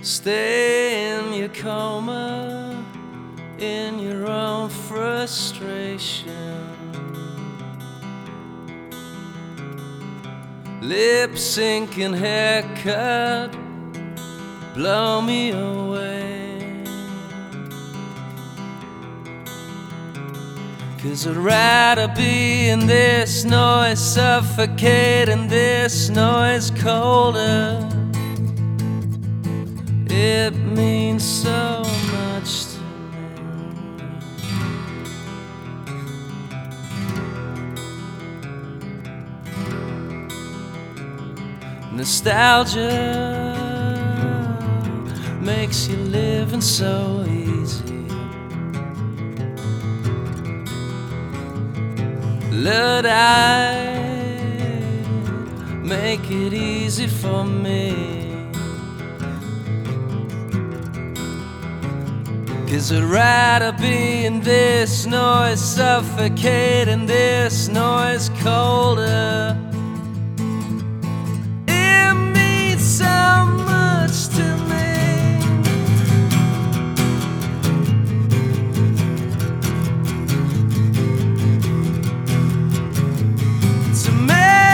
Stay in your coma, in your own frustration. Lip syncing haircut, blow me away. 'Cause I'd rather be in this noise, suffocating this noise colder. It means so much to me. Nostalgia makes you living so easy. Luddite, make it easy for me. 'Cause I'd rather be in this noise, suffocating this noise colder. It means so much to me. To me.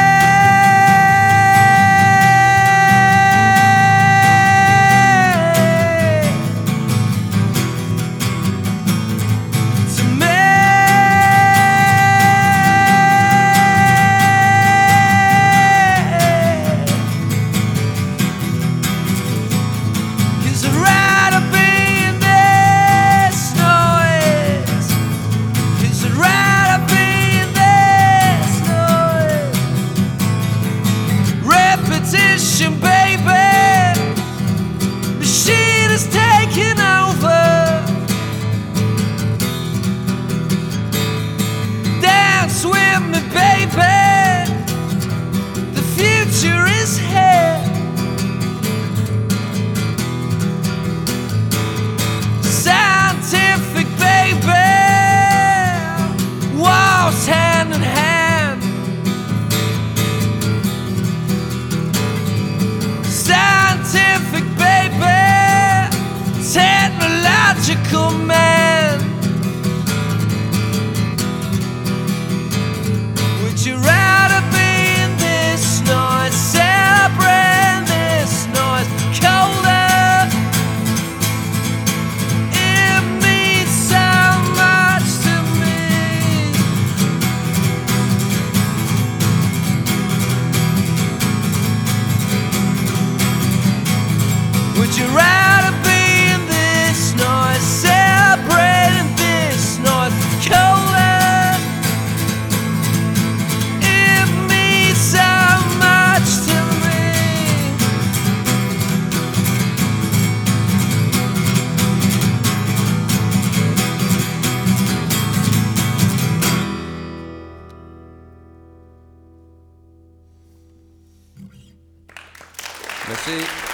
Baby, machine is taking over. Dance with me, baby. The future is here. Scientific, baby. Walks hand in hand. Scientific, baby, technological man. Would you rather be in this noise, celebrating this noise colder? It means so much to me. Would you rather be in this noise, celebrating this noise colder? It means so much to me. Merci.